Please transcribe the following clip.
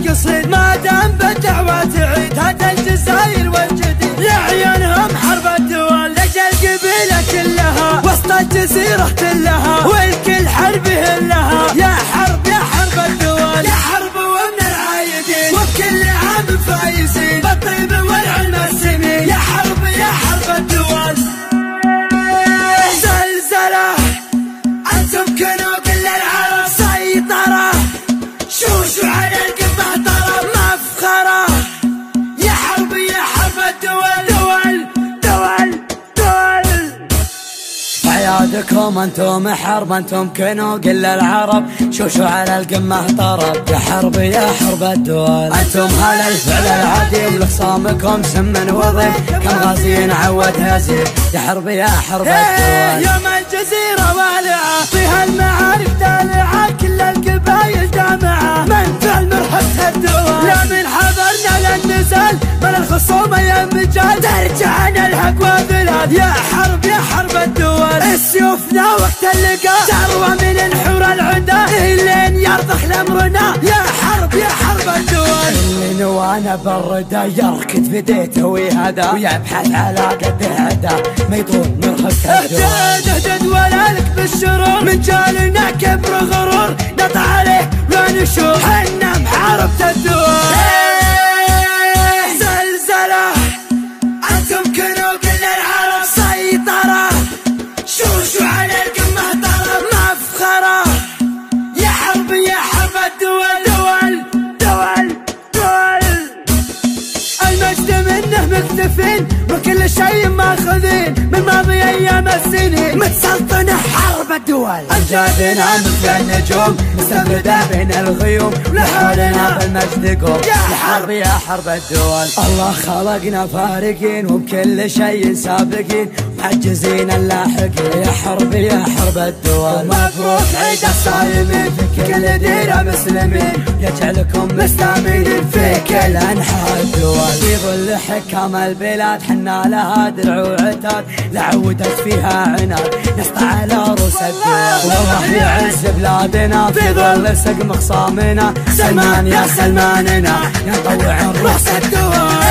القصيد ما دام بالدعوة تعيد هذا الجزاير والجديد لعيونهم حرب الدول لجل قبيلة كلها وسط الجزيرة كلها والكل حرب لها يا حرب الدول يا حرب ومن العايدين وبكل عام فايزين بالطيب والعلم السمين يا حرب الدول زلزلة أنتم كنوا كل العرب سيطرة شوشوا على القمة طرب مفخرة يا حرب الدول عيادكم انتم حرب انتم كنوا كل العرب شوشوا على القمة طرب يا حرب الدول انتم هل الفعل العديد لخصامكم سم وضيف كم غازيين عود هزيل يا حرب الدول يوم الجزيرة والعة فيها المعارك دالعة كل القبايل جامعة من فعل مرحبة الدول لا من حضرنا للنزال من الخصومة يا مجال ترجع الحق وبلاد يا حرب الدول السيوفنا وقت اللقاء ثروة من الحور العدا لين يرضخ لامرنا يا حرب الدول اللي نوانا بالردى يركض في ديته ويهدى ويبحث على قد هدى ما يطول مرهق اهدد ولالك بالشرور من جالنا كبر غرور نطع عليه ونشوف حنا محاربة الدول زلزلة انتم كنوا كل العرب سيطرة شوشوا على القمة طرب مفخرة يا حرب الدول المجد منه مكتفين وكل شيء ماخذين من ماضي ايام السنين متسلطنة حرب الدول امجادنا مثل النجوم مستمدة بين الغيوم لحولنا بالمجد قوم يا حرب الدول الله خلقنا فارقين وبكل شيء سابقين محجزين اللاحقين يا حرب الدول مبروك عيد الصايمين في كل ديرة مسلمين يجعلكم مستامين في كل انحاء الدول في ظل حكام البلاد حنا لها درع وعتاد لعودت فيها عناد نسطع على رؤوس الدول والله يعز بلادنا في ظل سقم خصامنا سلمان يا سلماننا نطوع رؤوس الدول